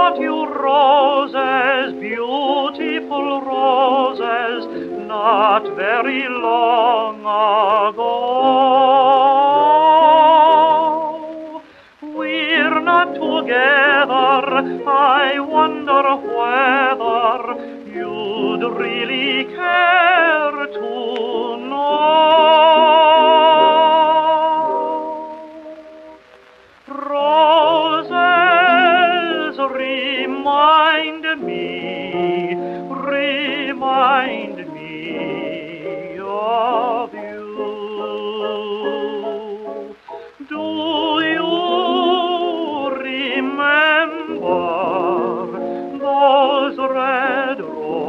brought you roses, beautiful roses, not very long ago. We're not together, I wonder whether you'd really care to know. Roses remind me of you. Do you remember those red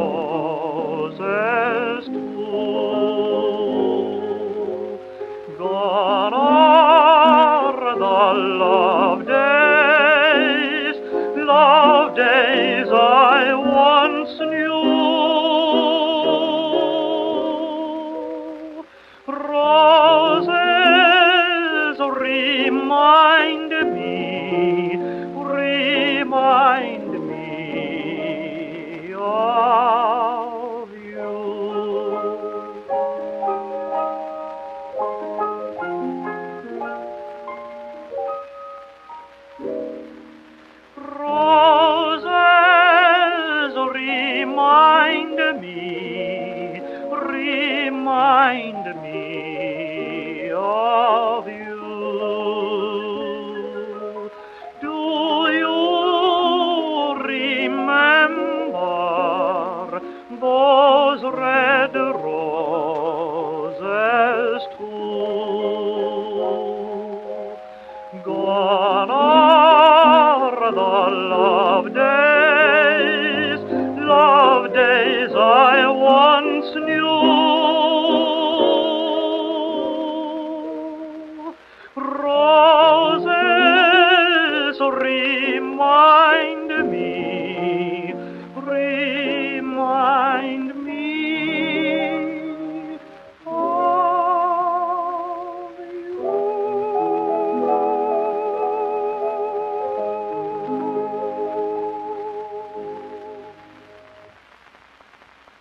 roses too? Gone are the love days I once knew. Roses remind me of you. Roses remind me